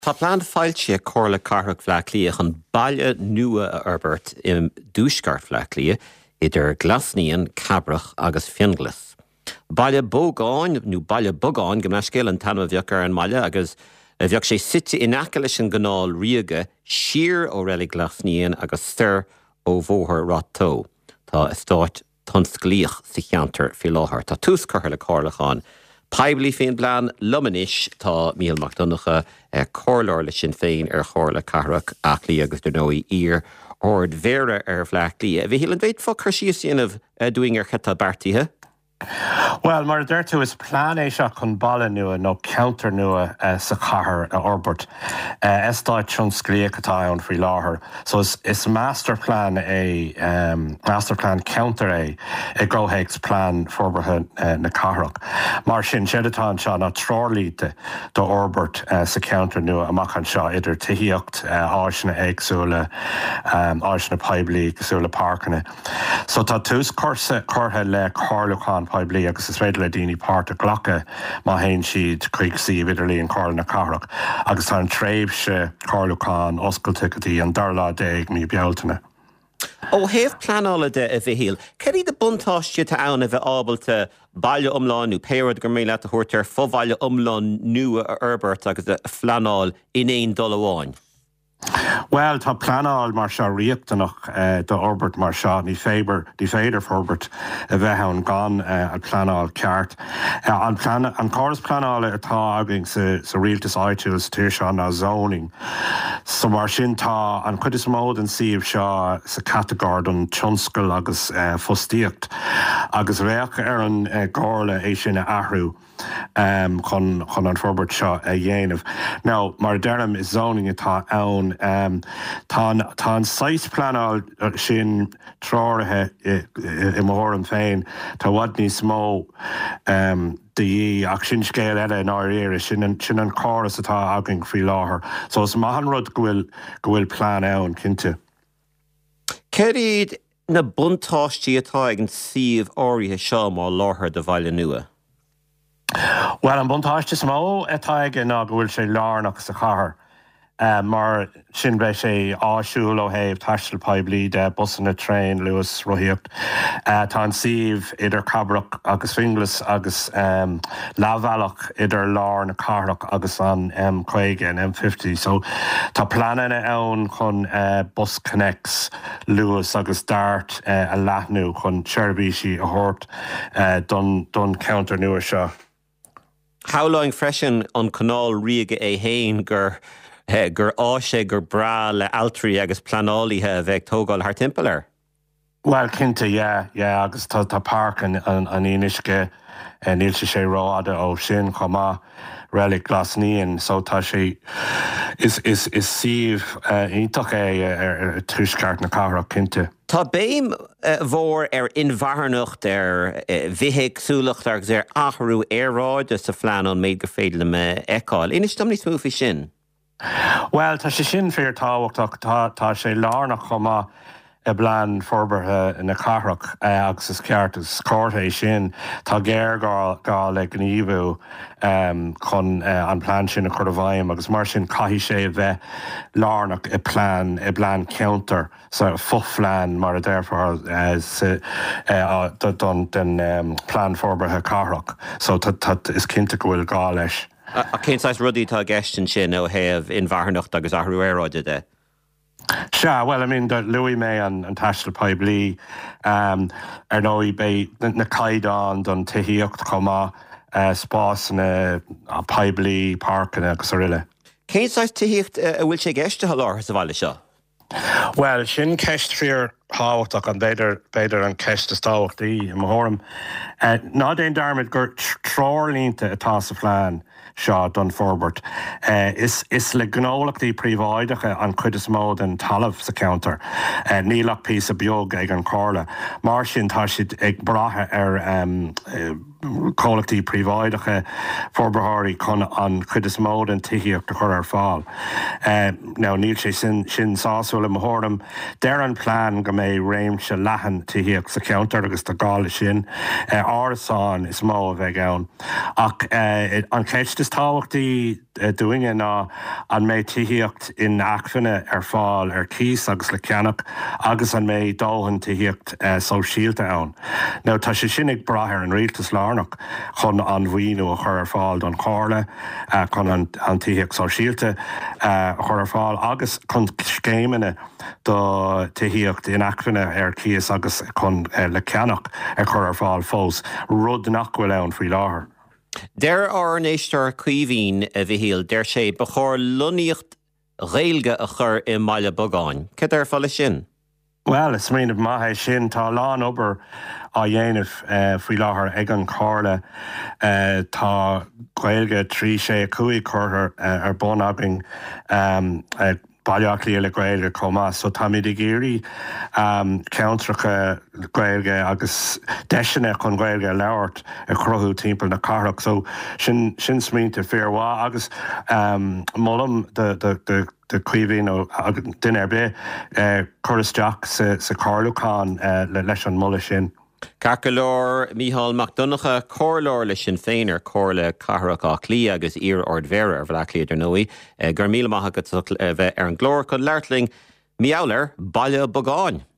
Tá plán fáilte córa carthach phleaclia an baile nua a Herbert im dúscar phleaclia idir glasníon, cabrach agus fionglas. Baile bógáin nó baile bogáin go meiscéil an tanma bheochar an maile agus bheoch sé site inacha leis an gnáil riaga siar ó réala glasníon agus stir ó bhóthar rattó. Tá istáit tonsclíoch sa cheantar fi láthair. Tá tús curtha le cárlachán. Paibli féin blan lumanis tá míl macdonacha córlár le sin féin chórla carach achlí agus nóí ír ord vera phleaclí. Bhí híl an bhéit fo chuirsí síanamh doing cheta bartíthe? Well, mar d'irtu is plán é seo chun baile nua nó counter nua sa chathair a Orbert. Estáid tún scríoch atá ann faoi láthair. So is master plan counter é gróthaigs plán forbartha na cathrach. Mar sin séadatá seo ná trálíte do Orbert sa counter nua amach an seo idir tuíocht áisina éagsúla áisina Paibli agsúla parcanna. So tá tús curtha le cárlachán Paibli agus is féidir le daoine páirte ghlacha má haon siad chuig sí idirlí an cárla na cathrach. Agus tá an tréimhse cárlachán oscailtí an darlá déag mí bealtainna. Ó héamh planála de a bhí híl. Cerí de buntáiste tá ann a bheith ábalta baile umláin nó péird gur mé le a thuirtar fóbhaile umláin nua a Herbert agus a flanáil in éon dul amháin. Well, tá planáil mar seo riachtanach do Orbert mar seo ní féidir Herbert a bheith an gan an planáil ceart. An choras planála atá agin sa rialtas áitiúil tíir seo ná zoning. So mar sin tá an chuid is mód an siomh seo sa categór don tionscail agus fostíocht. Agus bheach an gála é sin a ahrú chun an Herbert seo a dhéanamh. Now, mar dearm is zoning atá ann tá an 6 planáil sin tráirithe I mór an féin tá bhd níos mó de ach sin scéal eile in áir sin an choras atá agin faoi láthair. So is maithan rud go bhfuil plán ann cinnte. Ceríad na buntáistí atá ag an siomh áirithe seo má láthair do bhaile nua? Well, an buntáiste smó atá ag ná go bhfuil sé lárnach sa chathair. Mar sin bheith sé áisiúil ó thaobh taistil Paibli de busanna train Luas roiíocht. Tá an siomh idir cabrach agus fionglas agus lábhealach idir lár na cathrach agus an M50 an M50. So tá planana ann chun Bus Connects Luas agus Dart a leathnú chun seirbhísí a thabhairt don counter nua seo. Háláing freisin an canál riaga é hain gur áise gur bra le altrií agus planálíthe a bheith tógáil thar timpplair? Well, cinnte, agus tá park an inisce níl sé ráda ó sin chomá réala glasníon, so tá sé is siomh ítach é tuisceart na cathrach cinnte. Tá béim mhór inmharnacht bhitheigsúlacht agus athrú éráide sa phlean an méid go féidir le eáil. Inis dom níos mú fi sin? Well, tá sé sin fear táhachtach tá sé lárnach chomá a blan forbartha na cathrach agus is ceart is córtha sin tá géir gá le gníomhú chun an plán sin a chur a bhaim agus mar sin caithí sé bheith lárnach i plán counter sa fuchflean mar a d'irfar don plán forbartha cathrach. So tá is cinnte go bhfuil gá leis. A céntáis rudaí tá gceistin sin ó thaobh inmharnacht agus athrú éráide de? Sure, well, I mean, Louis May and taistil Paibli nóí bé na caiidán don tuíocht chomá spás na Paibli parcanna agus riile. Céntáis tuíocht a bhfuil sé gceiste láthair sa bhaile seo? Well, sin ceist fear táhachtach an beidir an ceist táhachtaí I mthm. Ná déon darmid gur trálínta atá sa phlean seo don Forbert. Is le gnólachtaí príomháideacha an chuid is mód an talamh sa counter. Nílach pí a beag ag an cárla. Mar sin tá siad ag brathe cólachtaí príomháideacha forbartháirí chun an chuid is mód an tuíocht de chur ar fáil. Now níl sé sin sáúil I mthm. Deir an plán go mé réimse leathan tuíocht sa counter agus tá gála sin. Árasáin is mó a bheith ann. Ach an ceist is táhachtaí duine ná an méid tííocht in achfanna fáil cís agus le ceannach agus an méid dóhann tííocht só síalta ann. Now tá sé sinnig brathir an rialtas lánach chun an bhhaoinú a chur fáil don cóirla chun an tííocht só síalta chur fáil agus chun scéimena do tííocht in achfanna cís agus chun le ceannach chur fáil fós rud nachhfuil ann faoi láthair. Der an éistar cuihín a bhíhíal, der sé ba chóir luníocht réilge a chur I Maile Bogáin. Cé ar fáile sin? Well, is mríanamh maithe sin tá lán obair á dhéanamh faoi láthair ag an cóirla tá gaeilge trí sé cuaig chuirthar ar bun bailach le gaeilge comá, so tá mid I géirí ceantracha gaeilge agus deisina chun gaeilge leabhart a chruthú timpeall na carach, so sin smínta fearhá agus mollam de cuihín ó duine be choristeach sa cárlúcháin leis an mulla sin. Carcolór Mícheál Mac Donacha córlór le sin féin ar cóirla cathrach á clí agus ír ordmhéire ar bhla clíad ar nóí, gur míle maithe go bheith ar an glór chun leirtling Miauler Baile Bogáin.